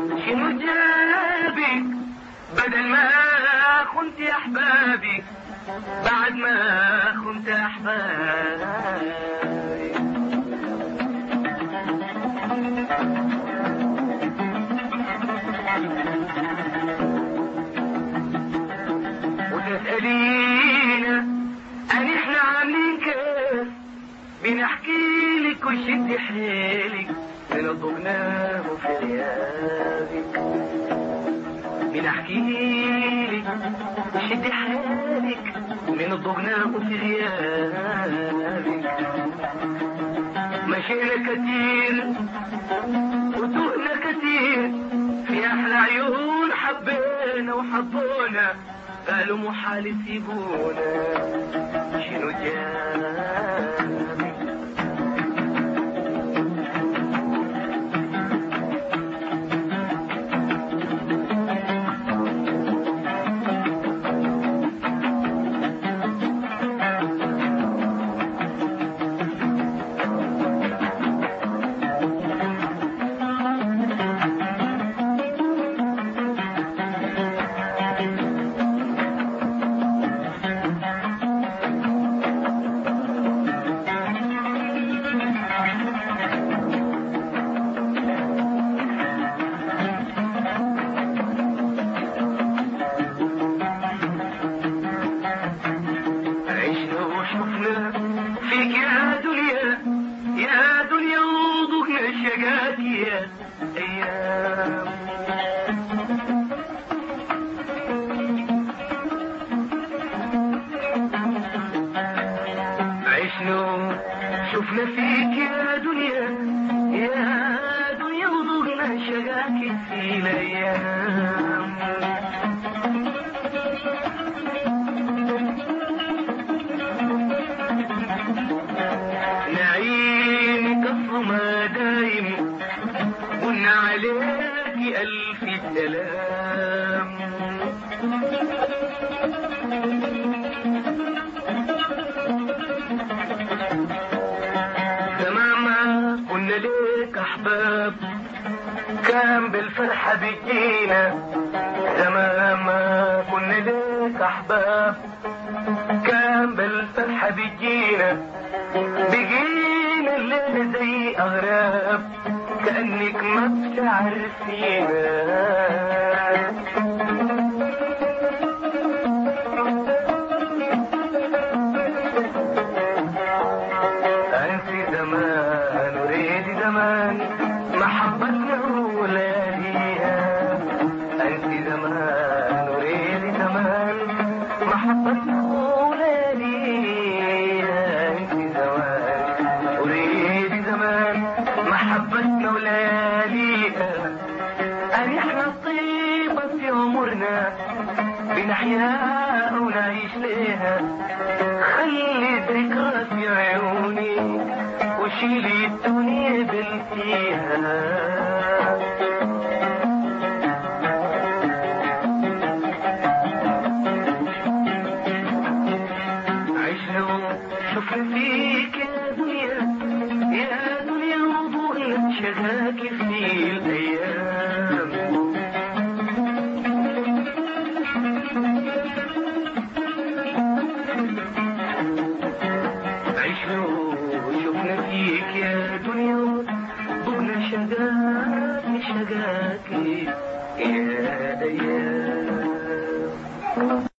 شنو جابك بدل ما خنت احبابك بعد ما خنت احبابي؟ وتسألينا ان احنا عاملين كيف بنحكي لك وشد حيلك من ضمناه في غيابك. بنحكي لك وشد حيلك من ضمناه في غيابك. مشينا كتير وتوهنا كتير في احلى عيون حبينا وحبونا قالوا محال يسيبونا. شنو جابك فيك يا دنيا يا دنيا وضوءنا شقاك يا ايام. عشنا شفنا فيك يا دنيا يا دنيا وضوءنا شقاك في الايام. نعيم كفر ما دايم قلنا عليك ألف سلام. زمان ما قلنا ليك أحباب كان بالفرحة بيجينا. زمان ما قلنا ليك أحباب كان بالفرحة بيجينا. بقينا الليلة زي أغراب كأنك ما بتعرفينا. أنت زمان وريد زمان محبتنا ولياليها. أنت زمان وريد زمان محبتنا محبتنا ولياليها. أريحنا الطيبة في عمرنا بنحياها ونعيش ليها. خلي ذكرى في عيوني وشيلي الدنيا بالفيها. عشنا شفنا فيك يا دنيا يا دنيا وضوءنا شغاك في الايام. عشنا وشفنا فيك يا دنيا وضوءنا شغاك يا ايام.